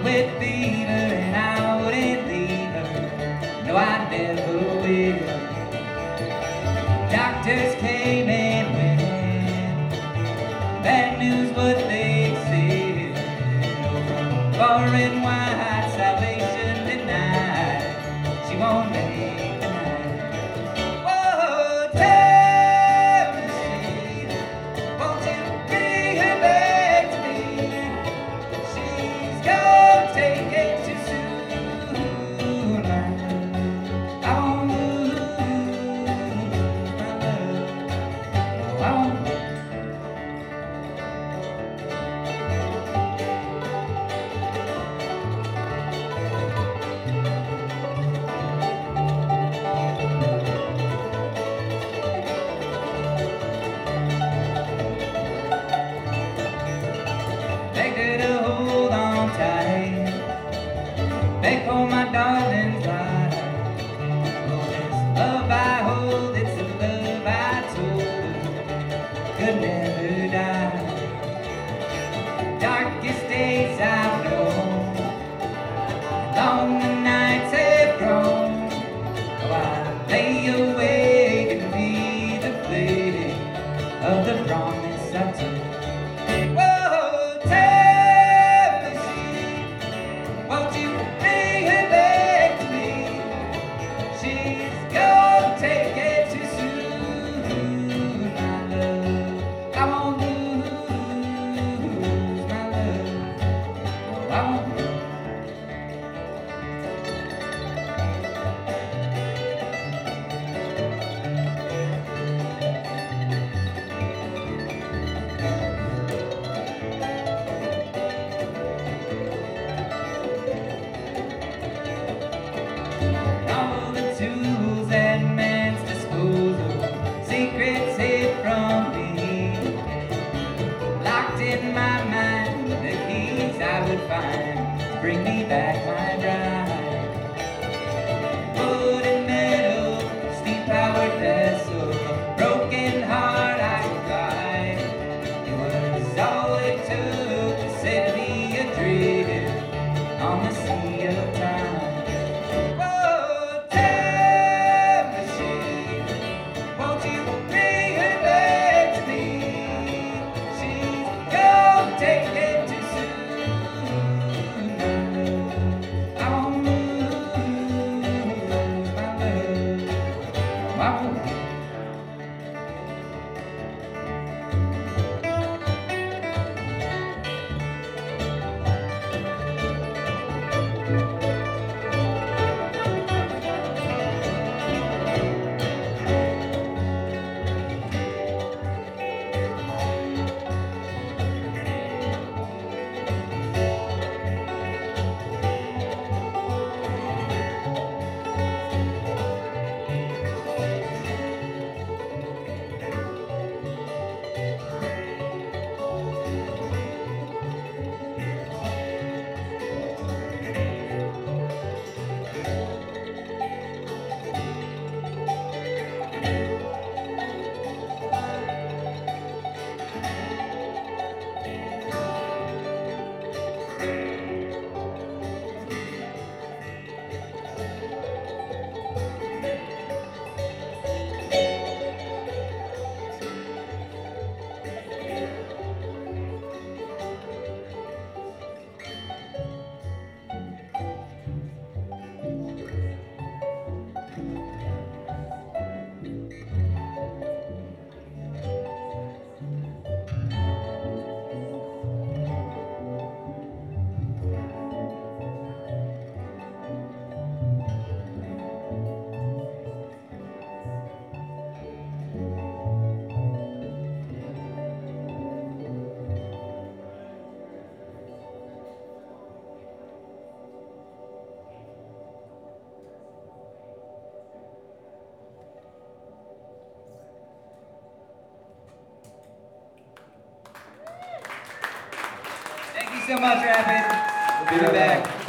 with fever and I wouldn't leave her. No, I never will. Doctors came and went. Bad news, what they said. Oh, far and wide, salvation denied. She won't make the night. Whoa, tell me, she, won't you bring her back to me? She's gonna take it too soon. I won't lose my love. I won't. Begged her to hold on tight. Beg for my darling's life. Oh, this love I hold, it's the love I told her could never die. Darkest days I've known, long the nights have grown. Oh, I lay awake and be the flame of the promise I took. Whoa, tell me, she, won't you bring her back to me? She's gonna take it too soon, my love. I won't lose my love. I won't. All the tools at man's disposal, secrets hid from me. Locked in my mind, the keys I would find to bring me back my bride. Wood and metal, steam-powered vessel, broken heart I cried. It was all it took to set me adrift on the sea of time. Take it too soon. I won't lose my love. I won't. Thank you so much, Rapid. We'll be right back.